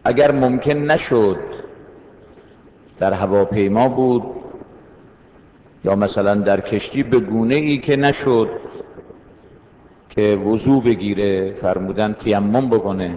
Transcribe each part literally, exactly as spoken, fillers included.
اگر ممکن نشد، در هواپیما بود یا مثلا در کشتی، به گونه ای که نشد که وضو بگیره، فرمودن تیمم بکنه.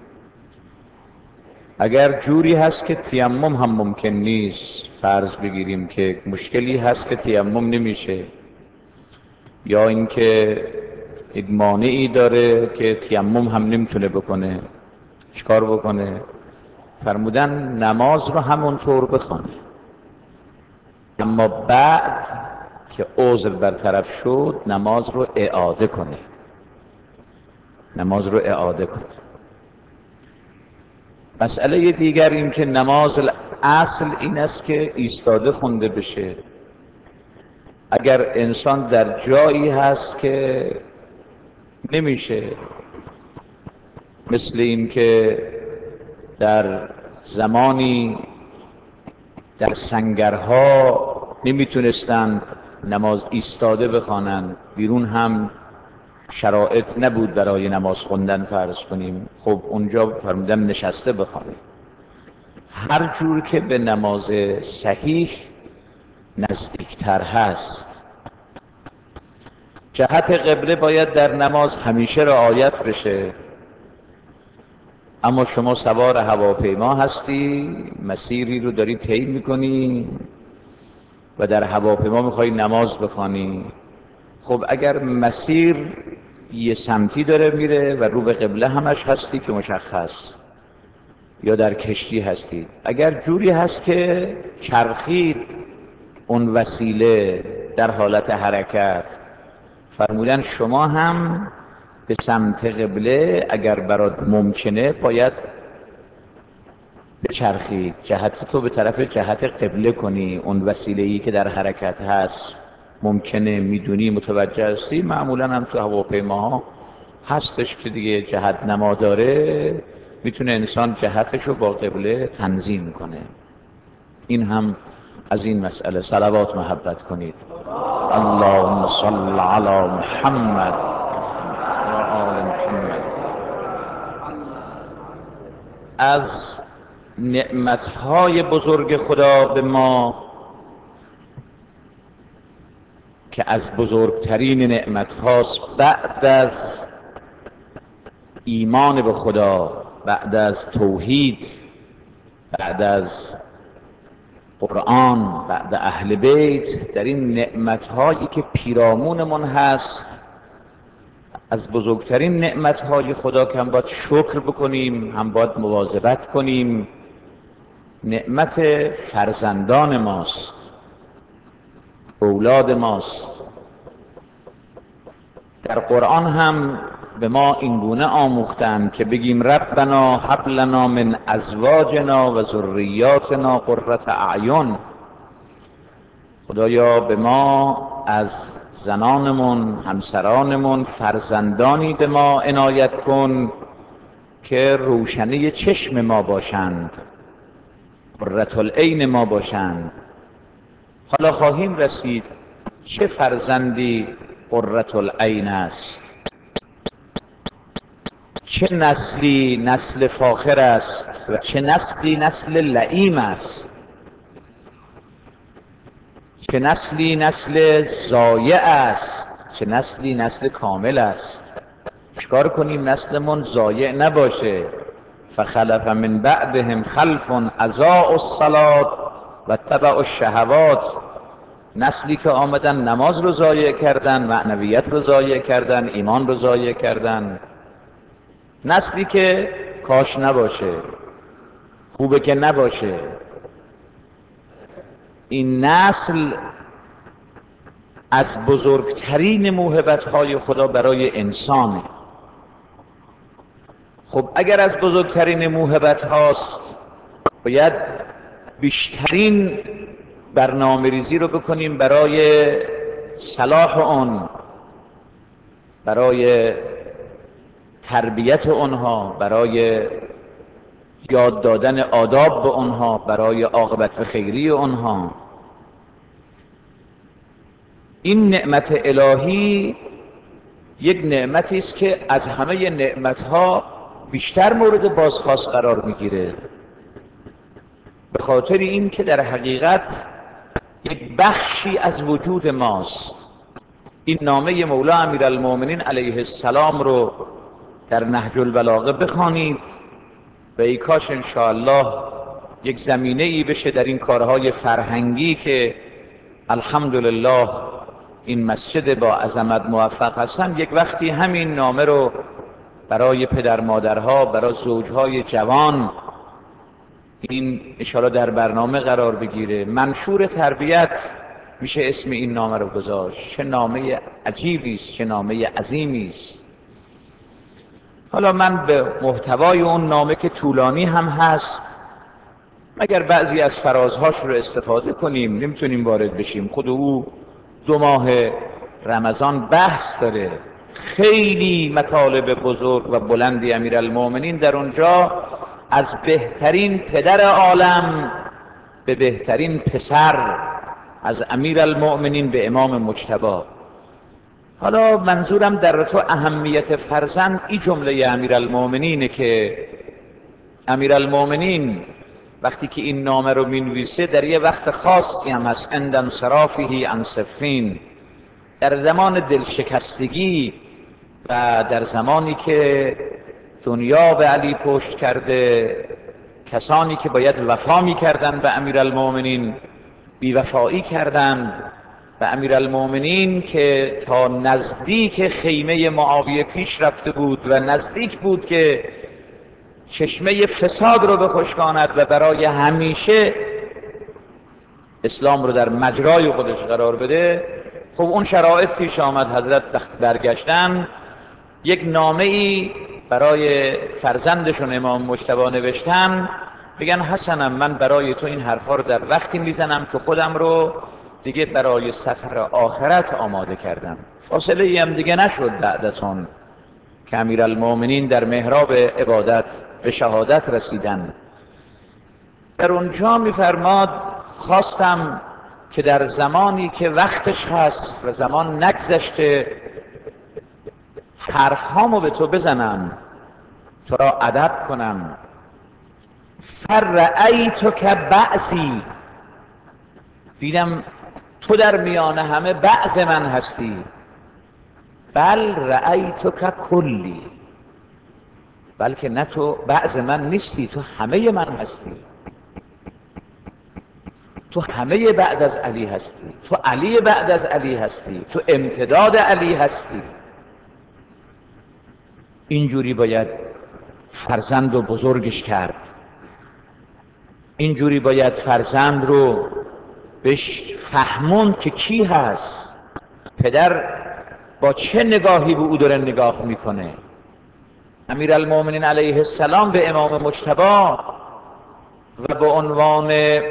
اگر جوری هست که تیمم هم ممکن نیست، فرض بگیریم که مشکلی هست که تیمم نمیشه، یا اینکه یک مانعی داره که تیمم هم نمیتونه بکنه، چیکار بکنه؟ فرمودن نماز رو همونطور بخونه، اما بعد که عذر برطرف شد نماز رو اعاده کنه. نماز رو اعاده کنه. مسئله دیگر این که نماز اصل این است که ایستاده خونده بشه. اگر انسان در جایی هست که نمیشه، مثل این که در زمانی در سنگرها نمیتونستند نماز ایستاده بخوانند، بیرون هم شرایط نبود برای نماز خوندن فرض کنیم، خب اونجا فرمودن نشسته بخوانیم. هر جور که به نماز صحیح نزدیکتر هست. جهت قبله باید در نماز همیشه رعایت بشه. اما شما سوار هواپیما هستی، مسیری رو داری طی میکنی و در هواپیما میخوای نماز بخوانی. خب اگر مسیر یه سمتی داره میره و رو به قبله همش هستی که مشخص، یا در کشتی هستید، اگر جوری هست که چرخید اون وسیله در حالت حرکت، فرمودن شما هم به سمت قبله اگر برات ممکنه باید بچرخید، جهت تو به طرف جهت قبله کنی. اون وسیله‌ای که در حرکت هست ممکنه میدونی، متوجه هستی. معمولا هم تو هواپیماها هستش که دیگه جهت نما داره، میتونه انسان جهتش رو با قبله تنظیم کنه. این هم از این مسئله. صلوات محبت کنید. اللهم صل علی محمد و آل محمد. از نعمتهای بزرگ خدا به ما که از بزرگترین نعمت هاست، بعد از ایمان به خدا، بعد از توحید، بعد از قرآن، بعد اهل بیت، در این نعمت هایی که پیرامونمون هست، از بزرگترین نعمت های خدا که هم باید شکر بکنیم، هم باید مواظبت کنیم، نعمت فرزندان ماست، اولاد ماست. در قرآن هم به ما اینگونه آموختن که بگیم ربنا هب لنا من ازواجنا و ذریاتنا قرة اعین. خدایا به ما از زنانمون، همسرانمون، فرزندانی به ما عنایت کن که روشنی چشم ما باشند، قرة العین ما باشند. حالا خواهیم رسید چه فرزندی قرة العین است، چه نسلی نسل فاخر است و چه نسلی نسل لئیم است، چه نسلی نسل ضایع است، چه نسلی نسل کامل است. چیکار کنیم نسلمون ضایع نباشه؟ فخلف من بعدهم خلف اضاعوا الصلاة و اتبعوا الشهوات. نسلی که آمدن نماز رو ضایع کردن، معنویت رو ضایع کردن، ایمان رو ضایع کردن. نسلی که کاش نباشه، خوبه که نباشه. این نسل از بزرگترین موهبت‌های خدا برای انسانه. خب اگر از بزرگترین موهبت هاست، باید بیشترین برنامه ریزی رو بکنیم برای صلاح آن، برای تربیت آنها، برای یاد دادن آداب به آنها، برای عاقبت خیری آنها. این نعمت الهی یک نعمتی است که از همه نعمتها بیشتر مورد بازخواست قرار میگیره، به خاطر این که در حقیقت یک بخشی از وجود ماست. این نامه مولا امیرالمؤمنین علیه السلام رو در نهج البلاغه بخوانید و ای کاش انشاءالله یک زمینه ای بشه در این کارهای فرهنگی که الحمدلله این مسجد با عظمت موفق هستن، یک وقتی همین نامه رو برای پدر مادرها، برای زوجهای جوان این اشاره در برنامه قرار بگیره. منشور تربیت میشه اسم این نامه رو گذاشت. چه نامه عجیبی است، چه نامه عظیمی است. حالا من به محتوای اون نامه که طولانی هم هست، مگر بعضی از فرازهاش رو استفاده کنیم، نمیتونیم وارد بشیم. خود او دو ماه رمضان بحث داره، خیلی مطالب بزرگ و بلندی امیرالمؤمنین در اونجا از بهترین پدر عالم به بهترین پسر، از امیرالمؤمنین به امام مجتبی. حالا منظورم در تو اهمیت فرزند این جمله امیرالمؤمنینه که امیرالمؤمنین وقتی که این نامه رو مینویسه در یه وقت خاصی هم هست، عند انصرافه عن صفین، در زمان دلشکستگی و در زمانی که دنیا به علی پشت کرده، کسانی که باید وفا می‌کردند به امیرالمؤمنین بی‌وفایی کردند و امیرالمؤمنین که تا نزدیک خیمه معاویه پیش رفته بود و نزدیک بود که چشمه فساد رو بخشکاند و برای همیشه اسلام رو در مجرای خودش قرار بده. خب اون شرایط پیش آمد، حضرت وقت برگشتن یک نامه ای برای فرزندشون امام مجتبی نوشتن، بگن حسنم من برای تو این حرفا رو در وقتی میزنم که خودم رو دیگه برای سفر آخرت آماده کردم. فاصله ای هم دیگه نشد بعد از اون که امیرالمؤمنین در محراب عبادت به شهادت رسیدن. در اونجا میفرماد خواستم که در زمانی که وقتش هست و زمان نگذشته حرف هامو به تو بزنم، تو را ادب کنم. فرأیتک بعضی، دیدم تو در میان همه بعض من هستی. بل رأیتک کلی، بلکه نه تو بعض من نیستی، تو همه من هستی. تو همه بعد از علی هستی، تو علی بعد از علی هستی، تو امتداد علی هستی. اینجوری باید فرزند رو بزرگش کرد، اینجوری باید فرزند رو بهش فهموند که کی هست، پدر با چه نگاهی به او داره نگاه میکنه. امیرالمؤمنین علیه السلام به امام مجتبی و به عنوان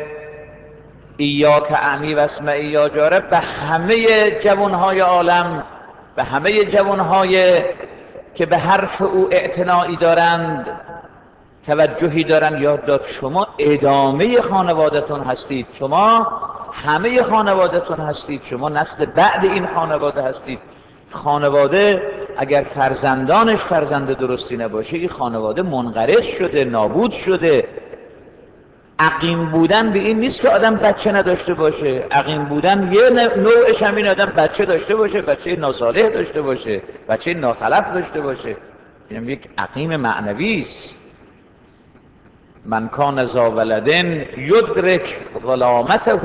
ایاک اعنی و اسمعی یا جاره به همه جوانهای عالم، به همه جوانهای که به حرف او اعتنایی دارند، توجهی دارند، یاد داد شما ادامه خانوادتون هستید، شما همه خانوادتون هستید، شما نسل بعد این خانواده هستید. خانواده اگر فرزندانش فرزند درستی نباشه، این خانواده منقرض شده، نابود شده. عقیم بودن به این نیست که آدم بچه نداشته باشه، عقیم بودن یه نوعش همین آدم بچه داشته باشه، بچه ناصالح داشته باشه، بچه ناخلف داشته باشه. اینم یک عقیم معنوی است. من کان ذا ولدن یدرک ظلامته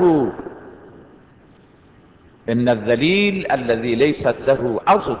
ان الذلیل الذی لیست له عضد.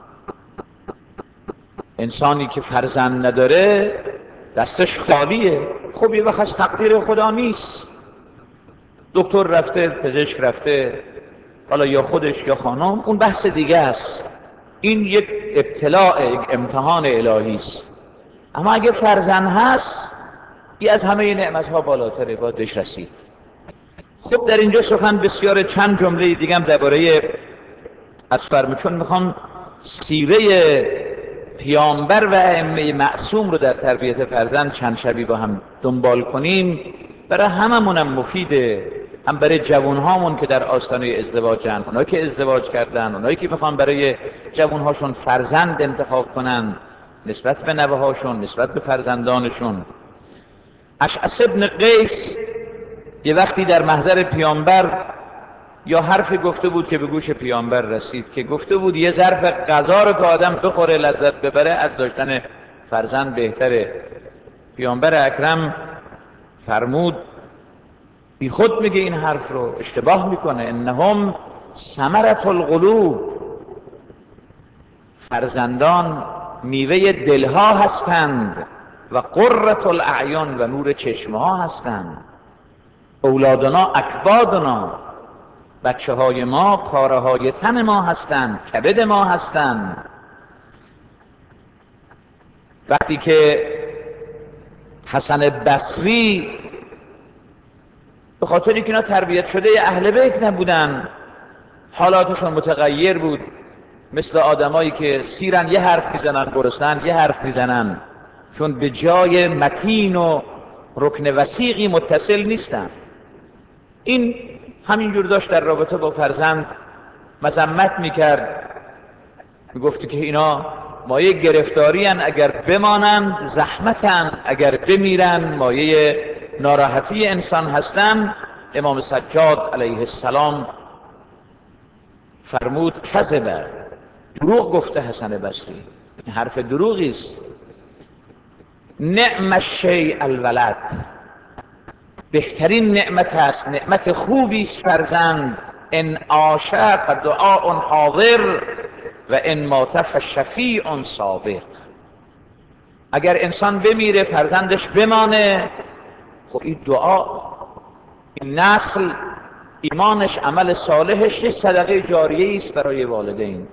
انسانی که فرزند نداره دستش خالیه. خب یه وقت از تقدیر خدا نیست، دکتر رفته، پزشک رفته، حالا یا خودش یا خانم، اون بحث دیگه است. این یک ابتلاء، یک امتحان الهی است. اما اگه فرزند هست، این از همه نعمتها بالاتره، باید بهش رسید. خب در اینجا سخن بسیار، چند جمله دیگه هم درباره اسفرمه، چون میخوام سیره پیامبر و ائمه معصوم رو در تربیت فرزند چند شبی با هم دنبال کنیم. برای هممونم مفیده، هم برای جوانهامون که در آستانه ازدواجن، اونایی که ازدواج کردن، اونایی که میخوان برای جوانهاشون فرزند انتخاب کنن، نسبت به نوه‌هاشون، نسبت به فرزندانشون. اشعث ابن قیس یه وقتی در محضر پیامبر یا حرفی گفته بود که به گوش پیامبر رسید که گفته بود یه ظرف غذا رو که آدم بخوره لذت ببره از داشتن فرزند بهتره. پیامبر اکرم فرمود بی خود میگه این حرف رو، اشتباه میکنه. انهم ثمرة القلوب، فرزندان میوه دلها هستند و قرة الاعین و نور چشمه ها هستند. اولادنا اکبادنا، بچه های ما پاره های تن ما هستند، کبد ما هستند. وقتی که حسن بصری به خاطری که اینا تربیت شده اهل بیت نبودن، حالاتشون متغیر بود، مثل آدمایی که سیرن یه حرف میزنن، گرسنن یه حرف میزنن، چون به جای متین و رکن وثیقی متصل نیستن. این همینجور داشت در رابطه با فرزند مذمت میکرد، میگفت که اینا مایه گرفتاری هن، اگر بمانند زحمتن، اگر بمیرن مایه ناراحتی انسان هستن. امام سجاد علیه السلام فرمود کذبه، دروغ گفته حسن بصری، این حرف دروغی است. نعم الشیء الولد، بهترین نعمت است، نعمت خوبی است فرزند. ان عاش فدعاء حاضر و ان مات فشفیع سابق. اگر انسان بمیره فرزندش بمانه، خب این دعا، این نسل ایمانش، عمل صالحش یه صدقه جاریه است برای والدین.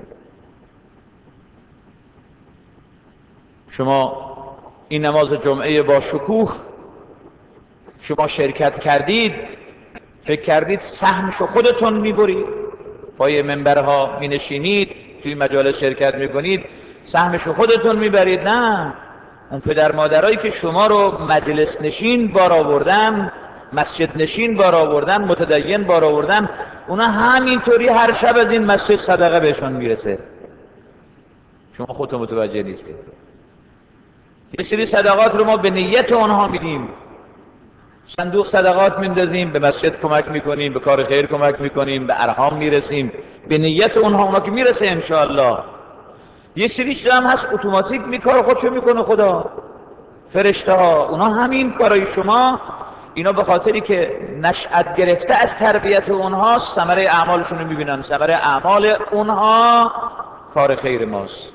شما این نماز جمعه با شکوه شما شرکت کردید، فکر کردید سهمشو خودتون میبرید، پای منبرها می نشینید، توی مجالس شرکت میکنید، سهمشو خودتون میبرید. نه، اون پدر مادرایی که شما رو مجلس نشین بار آوردن، مسجد نشین بار آوردن، متدین بار آوردن، اونا همینطوری هر شب از این مسجد صدقه بهشون میرسه، شما خودتون متوجه نیستید. یه سری صدقات رو ما به نیت اونها میدیم، صندوق صدقات میندازیم، به مسجد کمک میکنیم، به کار خیر کمک میکنیم، به ارحام میرسیم، به نیت اونها، اونا که میرسه انشاءالله. یه سری چیزا هم هست اتوماتیک میکار خودشو میکنه خدا، فرشته ها، اونا همین کارای شما، اینا به خاطری که نشأت گرفته از تربیت اونها، ثمره اعمالشون رو میبینن، ثمره اعمال اونها کار خیر ماست.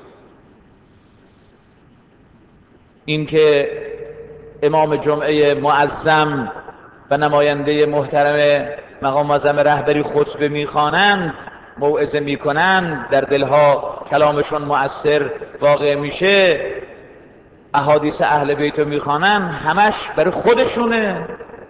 این که امام جمعه معظم و نماینده محترم مقام معظم رهبری خطبه میخوانند، موعظه میکنند، در دلها کلامشون مؤثر واقع میشه، احادیث اهل بیت رو میخوانند، همش برای خودشونه.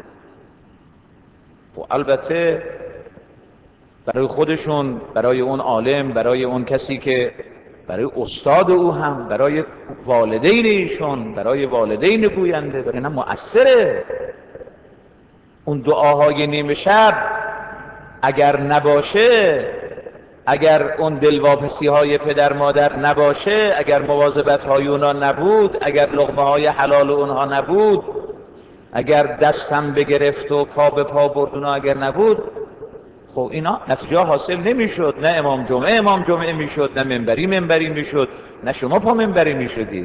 و البته برای خودشون، برای اون عالم، برای اون کسی که برای استاد او هم، برای والدین ایشون، برای والدین گوینده، برای اینا مؤثره. اون دعاهای نیمه شب اگر نباشه، اگر اون دلواپسی های پدر مادر نباشه، اگر مواظبت های اونا نبود، اگر لقمه های حلال اونها نبود، اگر دستم بگرفت و پا به پا برد اونا اگر نبود، خب اینا نتیجه حاصل نمیشد. نه امام جمعه امام جمعه میشد، نه منبری منبری میشد، نه شما پا منبری میشدید.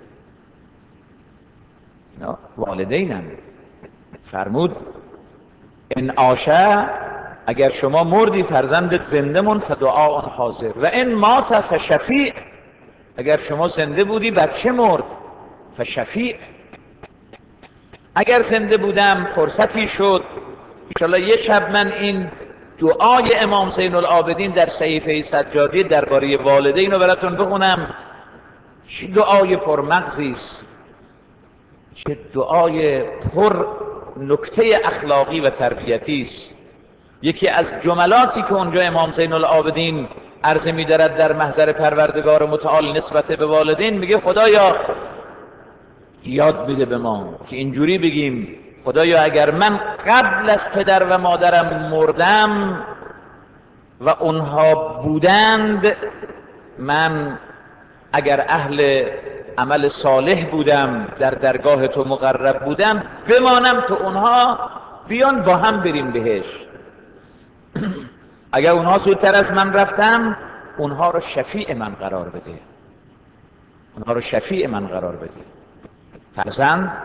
اینا والدینم. فرمود ان عاشه، اگر شما مردی فرزندت زنده مون، فدعاء حاضر و ان مات فشفیع، اگر شما زنده بودی بچه مرد، فشفیع. اگر زنده بودم فرصتی شد انشاءالله یه شب من این دعای امام زین العابدین در صحیفه سجادی درباره والدین رو براتون بخونم. چه دعای پرمغزی است، چه دعای پر نکته اخلاقی و تربیتی است. یکی از جملاتی که اونجا امام زین العابدین عرض می‌دارد در محضر پروردگار متعال نسبت به والدین، میگه خدایا، یاد میده به ما که اینجوری بگیم خدایا اگر من قبل از پدر و مادرم مردم و اونها بودند، من اگر اهل عمل صالح بودم، در درگاه تو مقرب بودم، بمانم تو اونها بیان با هم بریم بهش. اگر اونها زودتر از من رفتن، اونها رو شفیع من قرار بده، اونها رو شفیع من قرار بده. فرزند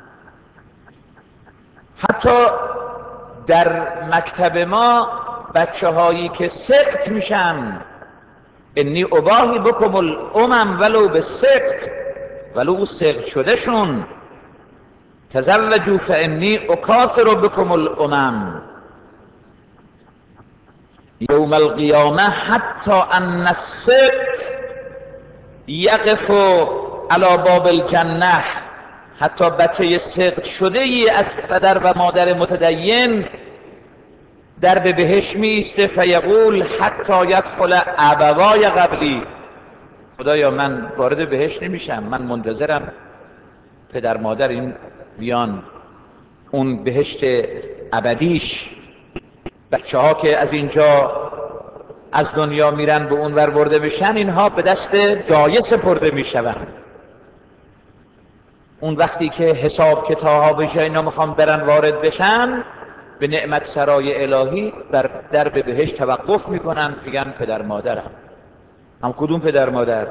حتی در مکتب ما بچه هایی که سقط میشن، انی اباهی بکم الامم ولو به سقط، ولو سقط شده شون، تزوجوا فانی اکاثر بکم الامم یوم القیامه حتی ان السقط یقف علی باب الجنه. حتی بچه سقط شده ای از پدر و مادر متدین در به بهشت می ایسته، فیقول حتی یدخل ابوای قبلی، خدایا من وارد بهشت نمیشم، من منتظرم پدر مادر این بیان، اون بهشت ابدیش. بچه ها که از اینجا از دنیا میرن به اون ور برده بشن، اینها به دست دایه سپرده میشون. اون وقتی که حساب کتاب بشه اینا میخوان برن وارد بشن به نعمت سرای الهی، بر درب بهشت توقف میکنن، میگن پدر مادرم. هم کدوم پدر مادر؟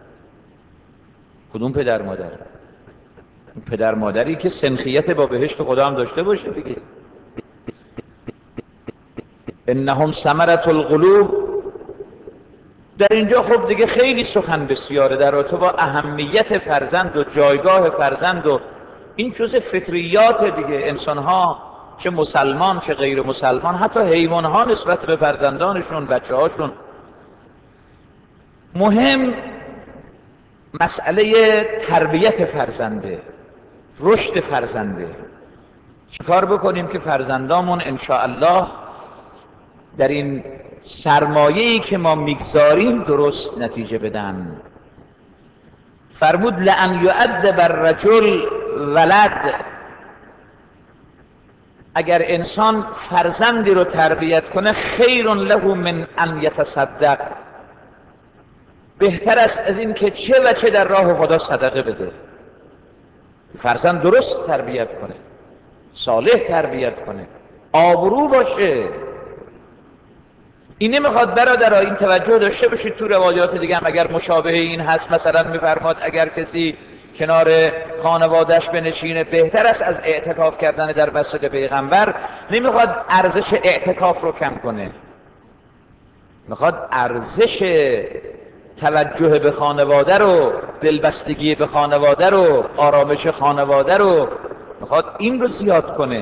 کدوم پدر مادر؟ پدر مادری که سنخیت با بهشت خدا هم داشته باشه دیگه. انهم ثمرة القلوب. در اینجا خب دیگه خیلی سخن بسیاره در رابطه با اهمیت فرزند و جایگاه فرزند، و این جزء فطریات دیگه. انسان ها چه مسلمان چه غیر مسلمان، حتی حیوان ها نسبت به فرزندانشون، بچه هاشون. مهم مسئله تربیت فرزنده، رشد فرزنده. چیکار بکنیم که فرزندامون انشاءالله در این سرمایه‌ای که ما میگذاریم درست نتیجه بدن. فرمود لأن یؤدب الرجل ولد، اگر انسان فرزندی رو تربیت کنه، خیر له من ان یتصدق، بهتر است از این که چه و چه در راه خدا صدقه بده. فرزند درست تربیت کنه، صالح تربیت کنه، آبرو باشه. این نمیخواد برادرها این توجه داشته باشید تو روایات دیگه هم اگر مشابه این هست، مثلا میفرماد اگر کسی کنار خانوادهش بنشینه بهتر است از اعتکاف کردن در مسجد پیغمبر. نمیخواد ارزش اعتکاف رو کم کنه، میخواد ارزش توجه به خانواده رو، دلبستگی به خانواده رو، آرامش خانواده رو، میخواد این رو زیاد کنه.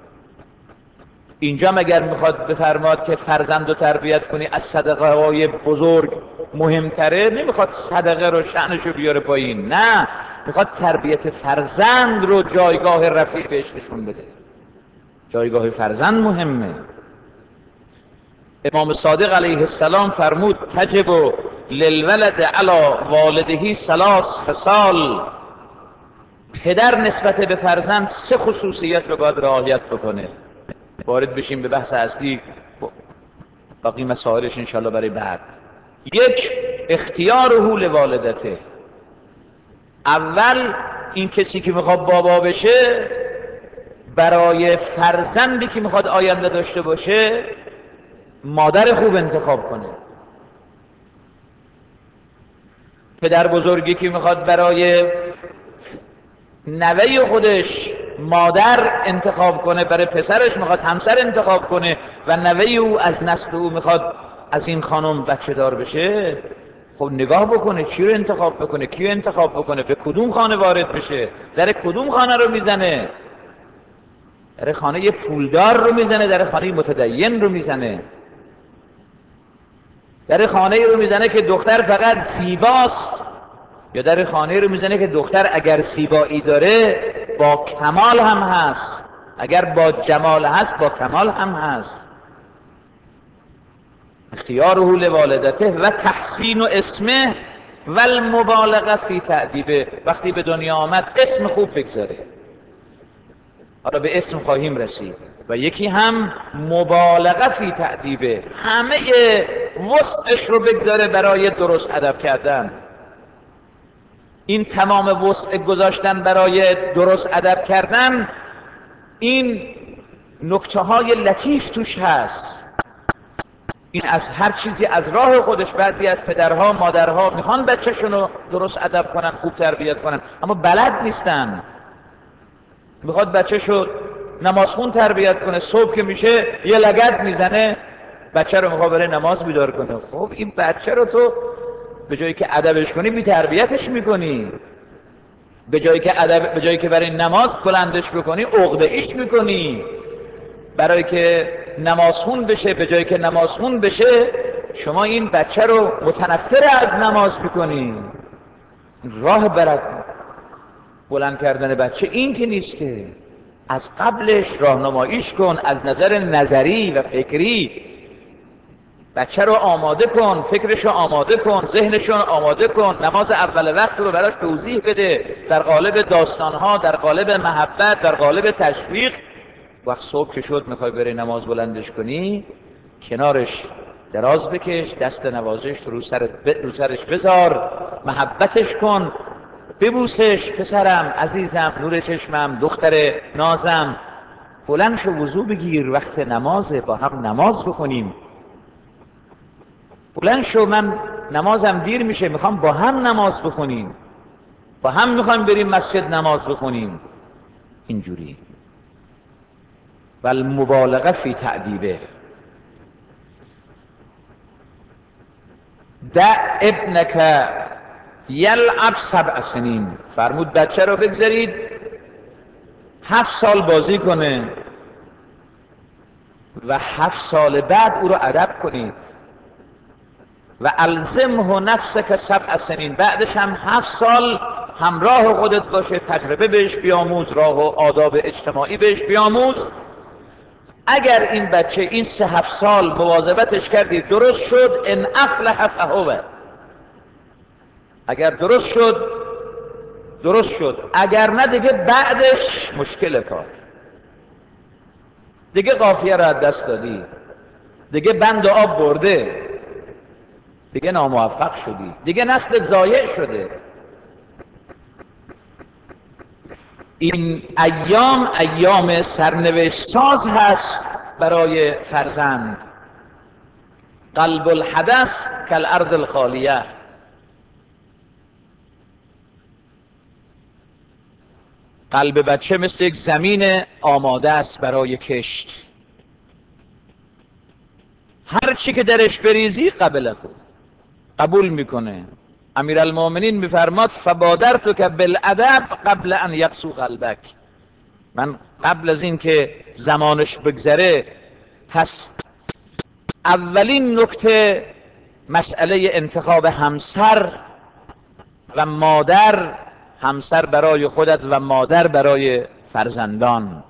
اینجا مگر میخواد بفرماد که فرزند رو تربیت کنی از صدقه های بزرگ مهمتره؟ نمیخواد صدقه رو شأنش رو بیاره پایین، نه، میخواد تربیت فرزند رو جایگاه رفیع بهش نشون بده. جایگاه فرزند مهمه. امام صادق علیه السلام فرمود تجب للولد علی والده ثلاث خصال، پدر نسبت به فرزند سه خصوصیت رو باید رعایت بکنه. وارد بشیم به بحث اصلی، باقی مسائلش انشاءالله برای بعد. یک، اختیاره لوالدته. اول این کسی که میخواد بابا بشه برای فرزندی که میخواد آینده داشته باشه مادر خوب انتخاب کنه. پدر بزرگی که میخواد برای نوه خودش مادر انتخاب کنه، برای پسرش میخواد همسر انتخاب کنه و نوه او از نسل او میخواد از این خانم بچه دار بشه، خب نگاه بکنه چی رو انتخاب بکنه، کی رو انتخاب بکنه، به کدوم خانه وارد بشه، در کدوم خانه رو میزنه. در خانه پولدار رو میزنه، در خانه متدین رو میزنه، در خانه رو میزنه که دختر فقط زیباست، یا در خانه رو میزنه که دختر اگر زیبایی داره با کمال هم هست، اگر با جمال هست با کمال هم هست. اختیاره لوالدته و تحسین و اسمه و المبالغه فی تأدیبه. وقتی به دنیا آمد اسم خوب بگذاره، حالا به اسم خواهیم رسید. و یکی هم مبالغه فی تأدیبه، همه وسعش رو بگذاره برای درست ادب کردن. این تمام وسع گذاشتن برای درست ادب کردن، این نکته های لطیف توش هست. این از هر چیزی از راه خودش. بعضی از پدرها مادرها میخوان بچه‌شون رو درست ادب کنن، خوب تربیت کنن، اما بلد نیستن. میخواد بچه‌شو نمازخون تربیت کنه، صبح که میشه یه لگد میزنه بچه رو میخواد بره نماز بیدار کنه. خب این بچه رو تو به جایی که ادبش کنی بی تربیتش میکنی، به جایی که ادب، به جایی که برای نماز بلندش بکنی عقده ایش میکنی. برای که نمازخون بشه، به جایی که نمازخون بشه شما این بچه رو متنفر از نماز میکنی. راه برد بلند کردن بچه این که نیست که از قبلش راهنماییش کن، از نظر نظری و فکری بچه رو آماده کن، فکرش رو آماده کن، ذهنش رو آماده کن، نماز اول وقت رو براش توضیح بده در قالب داستانها، در قالب محبت، در قالب تشویق. وقت صبح که شد میخوای بری نماز بلندش کنی، کنارش دراز بکش، دست نوازش رو سرت ب... رو سرش بذار، محبتش کن، ببوسش، پسرم عزیزم، نور چشمم، دختر نازم، بلند شو وضو بگیر، وقت نمازه، با هم نماز بخونیم. بلند شو، من نمازم دیر میشه، میخوام با هم نماز بخونیم، با هم میخوایم بریم مسجد نماز بخونیم. اینجوری. و المبالغه فی تعدیبه. دع ابنک یلعب سبع سنین. فرمود بچه رو بگذارید هفت سال بازی کنه و هفت سال بعد او رو ادب کنید. و الزمه نفسک سبع سنین. بعدش هم هفت سال همراه خودت باشه، تجربه بهش بیاموز، راه و آداب اجتماعی بهش بیاموز. اگر این بچه این سه هفت سال مواظبتش کردی درست شد، ان افلح فهو. اگر درست شد درست شد، اگر نه دیگه بعدش مشکل کار، دیگه قافیه رو از دست دادی، دیگه بند آب برده، دیگه ناموفق شدی، دیگه نسل ضایع شده. این ایام ایام سرنوشت ساز هست برای فرزند. قلب الحدث کالارض الخالیه. قلب بچه مثل یک زمین آماده است برای کشت. هر چی که درش بریزی قبله قبول میکنه. امیرالمومنین میفرماد فبادرتک بالادب قبل ان یقسو قلبک. من قبل از این که زمانش بگذره، پس اولین نکته مسئله انتخاب همسر و مادر، همسر برای خودت و مادر برای فرزندان.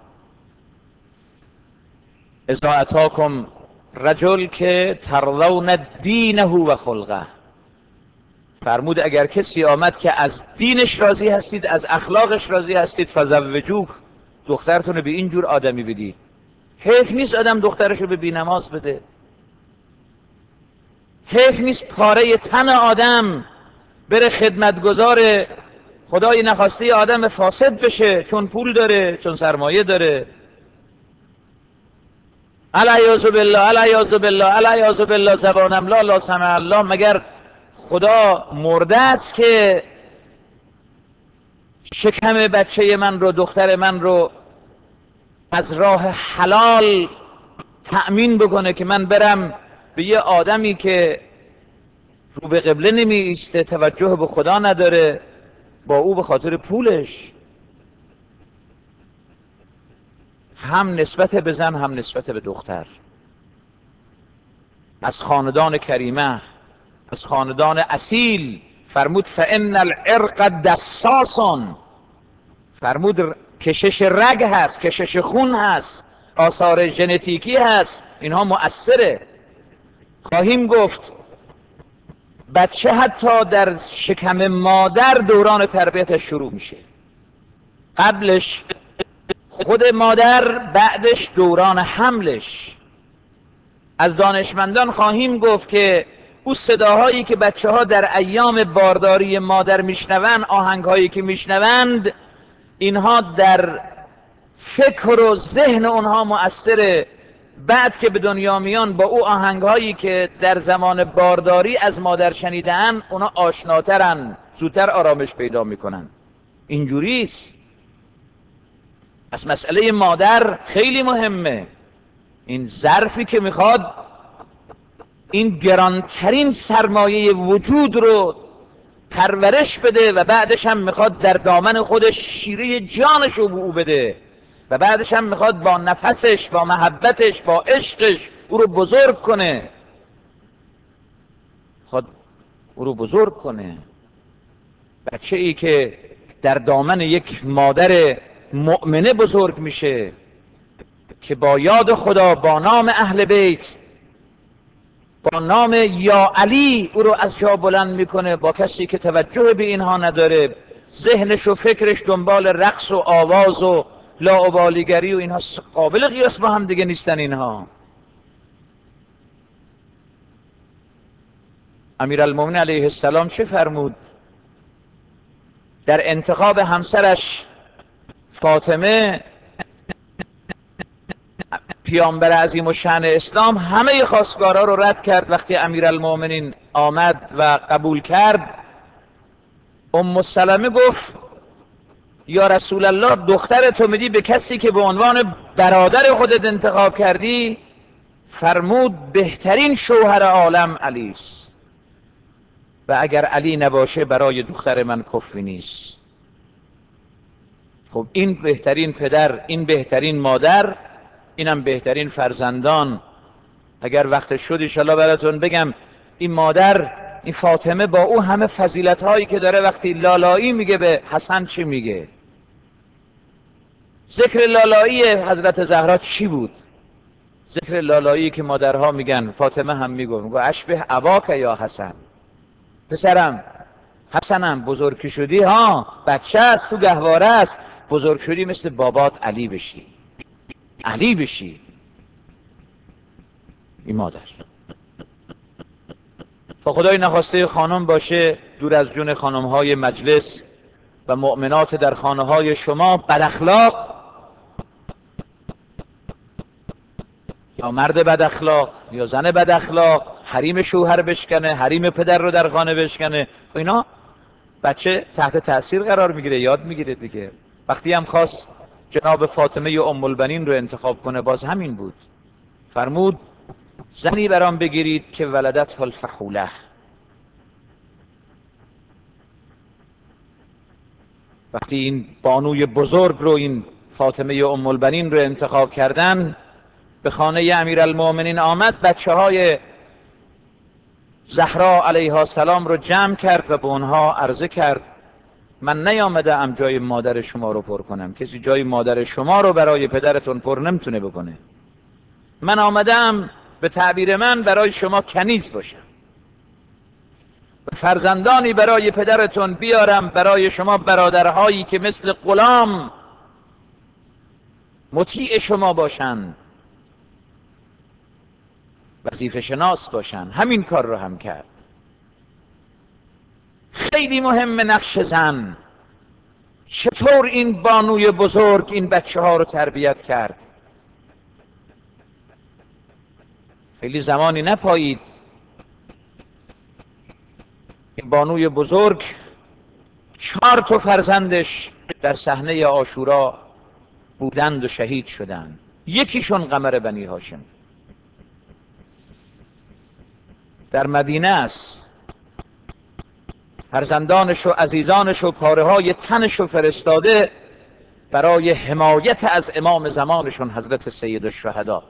اذا اتاکم رجل که ترضون دینه و خلقه. فرمود اگر کسی آمد که از دینش راضی هستید، از اخلاقش راضی هستید، فزوجوه، دخترتون رو به این جور آدمی بدید. حیف نیست آدم دخترش رو به بی‌نماز بده. حیف نیست پاره تن آدم بره خدمتگزار خدای نخواسته آدم فاسد بشه، چون پول داره، چون سرمایه داره. الیاذ بالله الیاذ بالله الیاذ بالله. زبانم لا لا سمع الله. مگر خدا مرده است که شکم بچه من رو، دختر من رو از راه حلال تأمین بکنه که من برم به یه آدمی که رو به قبله نمی ایسته، توجه به خدا نداره، با او به خاطر پولش؟ هم نسبت به زن هم نسبت به دختر. از خاندان کریمه، از خاندان اصیل. فرمود فان العرق دساس. فرمود کشش رگ هست، کشش خون هست، آثار ژنتیکی هست، اینها مؤثره. خواهیم گفت بچه حتی در شکم مادر دوران تربیتش شروع میشه. قبلش خود مادر، بعدش دوران حملش. از دانشمندان خواهیم گفت که او صداهایی که بچه ها در ایام بارداری مادر میشنوند، آهنگهایی که میشنوند، اینها در فکر و ذهن اونها مؤثره. بعد که به دنیا میان با او آهنگهایی که در زمان بارداری از مادر شنیدن، اونا آشناترن، زودتر آرامش پیدا میکنن. اینجوریست. پس مسئله مادر خیلی مهمه. این ظرفی که میخواد این گرانترین سرمایه وجود رو پرورش بده و بعدش هم میخواد در دامن خودش شیره جانش رو به او بده و بعدش هم میخواد با نفسش، با محبتش، با عشقش او رو بزرگ کنه. خود او رو بزرگ کنه. بچه ای که در دامن یک مادر مؤمنه بزرگ میشه که با یاد خدا، با نام اهل بیت، با نام یا علی او رو از جا بلند میکنه، با کسی که توجه به اینها نداره، ذهنش و فکرش دنبال رقص و آواز و لاابالیگری و اینها، قابل قیاس با هم دیگه نیستن اینها. امیرالمومنین علیه السلام چه فرمود در انتخاب همسرش فاطمه؟ پیامبر عظیم و شأن اسلام همه خواستگارا رو رد کرد. وقتی امیرالمومنین آمد و قبول کرد، ام سلمه گفت یا رسول الله، دختر تو میدی به کسی که به عنوان برادر خودت انتخاب کردی؟ فرمود بهترین شوهر عالم علی است و اگر علی نباشه برای دختر من کفی نیست. خب این بهترین پدر، این بهترین مادر، اینم بهترین فرزندان. اگر وقت شد ان شاءالله براتون بگم این مادر، این فاطمه، با او همه فضیلت هایی که داره، وقتی لالایی میگه به حسن چی میگه؟ ذکر لالایی حضرت زهرا چی بود؟ ذکر لالایی که مادرها میگن، فاطمه هم میگه، میگه اشبه اباک یا حسن، پسرم حسنم بزرگ شدی، ها بچه است تو گهواره است، بزرگ شدی مثل بابات علی بشی، علی بشی. این مادر. تا خدای نخواسته خانم باشه دور از جون خانم های مجلس و مؤمنات در خانه های شما بد اخلاق، یا مرد بد اخلاق یا زن بد اخلاق، حریم شوهر بشکنه، حریم پدر رو در خانه بشکنه، اینا بچه تحت تاثیر قرار میگیره، یاد میگیره دیگه. وقتی هم خواست جناب فاطمه ی ام البنین رو انتخاب کنه، باز همین بود. فرمود زنی برام بگیرید که ولدت الفحوله. وقتی این بانوی بزرگ رو، این فاطمه ی ام البنین رو انتخاب کردن، به خانه امیرالمؤمنین آمد، بچه های زهرا علیها السلام رو جمع کرد و به اونها عرضه کرد من نیامده ام جای مادر شما رو پر کنم، کسی جای مادر شما رو برای پدرتون پر نمیتونه بکنه. من آمدم به تعبیر من برای شما کنیز باشم، فرزندانی برای پدرتون بیارم، برای شما برادرهایی که مثل غلام مطیع شما باشند، وظیفه شناس باشند. همین کار رو هم کرد. خیلی مهم نقش زن، چطور این بانوی بزرگ این بچه ها رو تربیت کرد. خیلی زمانی نپایید این بانوی بزرگ چهار تا فرزندش در صحنه عاشورا بودند و شهید شدند. یکیشون قمر بنی هاشم در مدینه است. فرزندانش و عزیزانش و پاره های تنش و فرستاده برای حمایت از امام زمانشون حضرت سید الشهدا.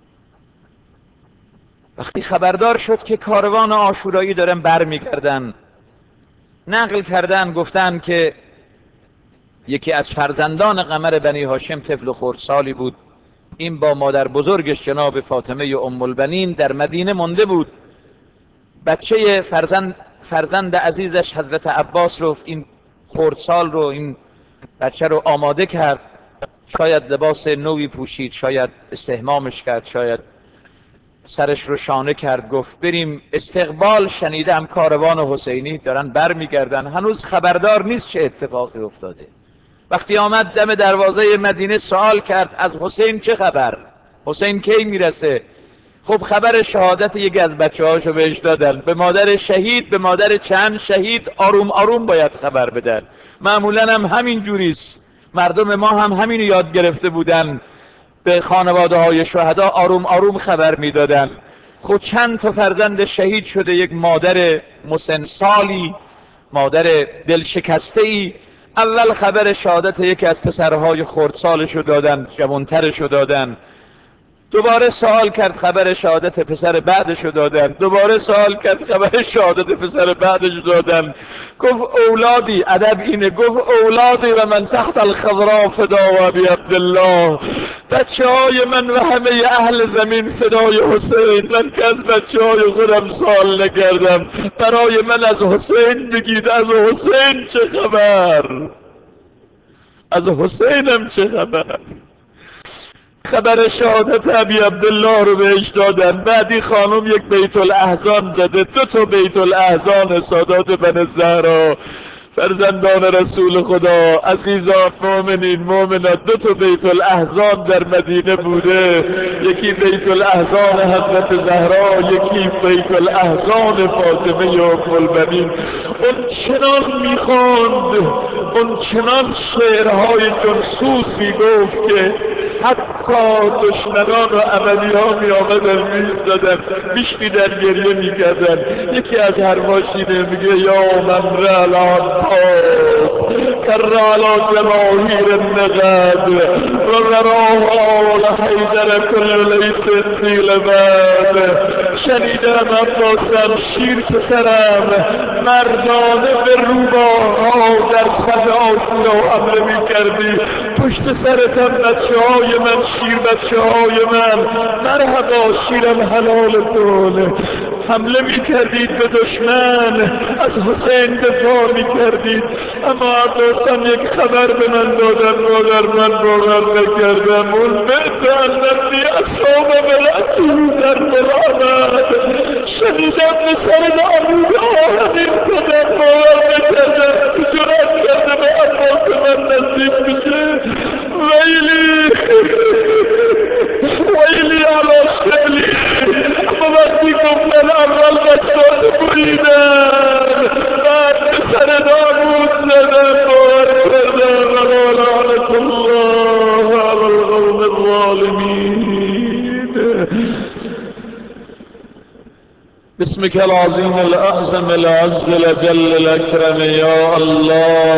وقتی خبردار شد که کاروان عاشورایی دارن برمیگردن، نقل کردن گفتن که یکی از فرزندان قمر بنی هاشم طفل خردسالی بود. این با مادر بزرگش جناب فاطمه ی ام البنین در مدینه مونده بود. بچه فرزند فرزند عزیزش حضرت عباس رو، این خردسال رو، این بچه رو آماده کرد. شاید لباس نوی پوشید، شاید استحمامش کرد، شاید سرش رو شانه کرد، گفت بریم استقبال. شنیدم کاروان حسینی دارن بر میگردن، هنوز خبردار نیست چه اتفاقی افتاده. وقتی آمد دم دروازه مدینه سوال کرد از حسین چه خبر، حسین کی میرسه؟ خب خبر شهادت یکی از بچه هاشو بهش دادن. به مادر شهید، به مادر چند شهید آروم آروم باید خبر بدن. معمولا هم همین جوریست، مردم ما هم همینو یاد گرفته بودن، به خانواده های شهدا آروم آروم خبر میدادن. خود چند تا فرزند شهید شده، یک مادر مسنسالی، مادر دلشکسته ای، اول خبر شهادت یکی از پسرهای خردسالشو دادن، جوانترشو دادن. دوباره سوال کرد خبر شهادت پسر بعدشو دادن. دوباره سوال کرد خبر شهادت پسر بعدشو دادن. گفت اولادی، ادب اینه، گفت اولادی و من تحت الخضراء فدا و ابی عبدالله، بچه های من و همه اهل زمین فدای حسین. من که از بچه های خودم سوال نکردم، برای من از حسین بگید. از حسین چه خبر؟ از حسینم چه خبر؟ خبر شهادت ابی عبدالله رو بهش دادن. بعدی خانم یک بیت الاحزان زده، دو تا بیت الاحزان سادات بن زهرا، فرزندان رسول خدا، عزیزان مؤمنین مؤمنات، دو تا بیت الاحزان در مدینه بوده، یکی بیت الاحزان حضرت زهرا، یکی بیت الاحزان فاطمه ام البنین. اون چنان میخواند، اون چنان شعرهای جنسوس میگفت که حتی دشمنان و عملی ها می آمدن می ایستادن، میشنیدن، گریه می کردن. یکی از حرفاشینه میگه یا من رعل عباس کر علی جماهیر النقد و وراها آل حیدر کل لیس زیل بعد. شنیدم عباسم، شیر پسرم، مردانه به روباها در صف آشورا حمله می کردی، پشت سرتم بچه های من، شیر بچه های من، مرحبا شیرم حلالتون، حمله می کردید به دشمن، از حسین دفاع می کردید. اما عباسم یک خبر به من دادن، مادر من باور نکردم، اون بیت النبی اصحاب رسول زن الرحمن، شنیدم به سر دعمود آهنین زدن، باور نکردم، چو جرأت کرده به عباس من نزدیک میشه. ویلی ویلی علا شبلی. اما وقتی گفتن اول قسمت بریدن، بعد به سر داوود زدن، باور کردن. و لعنت الله علی القوم الظالمین. بسمك العظيم الأعظم الأعز الأجل الأكرم يا الله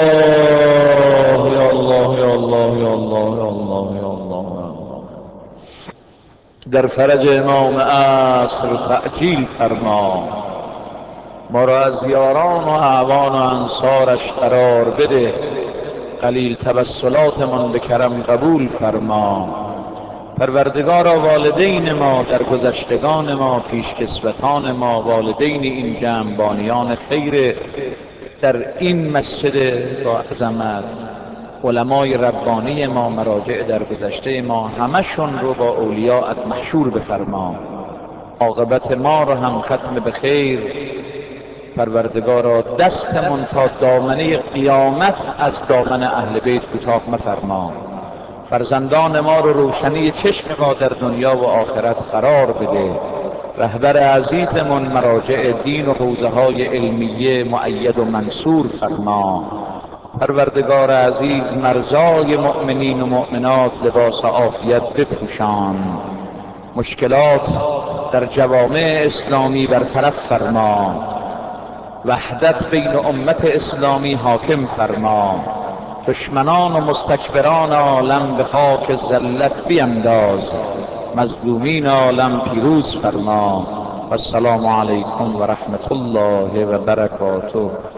يا الله يا الله يا الله يا الله يا الله. در فرج امام عصر تعجیل فرما، ما را از یاران و اعوان و انصارش قرار بده، قلیل توسلاتمان به کرم قبول فرما. پروردگارا والدین ما، در گذشتگان ما، پیشکسوتان ما، والدین این جمع، بانیان خیر در این مسجد با عظمت، علمای ربانی ما، مراجع در گذشته ما، همشون رو با اولیاءت محشور بفرما. عاقبت ما رو هم ختم به خیر. پروردگارا دستمون تا دامنه قیامت از دامن اهل بیت کوتاه مفرما. فرزندان ما رو روشنی چشم ما در دنیا و آخرت قرار بده. رهبر عزیزمون مراجع دین و حوزه های علمیه مؤید و منصور فرما. پروردگار عزیز مرزای مؤمنین و مؤمنات لباس عافیت بپوشان. مشکلات در جوامع اسلامی برطرف فرما. وحدت بین امت اسلامی حاکم فرما. دشمنان و مستکبران عالم به خاک ذلت بینداز. مظلومین عالم پیروز فرما. و السلام علیکم و رحمت الله و برکاته.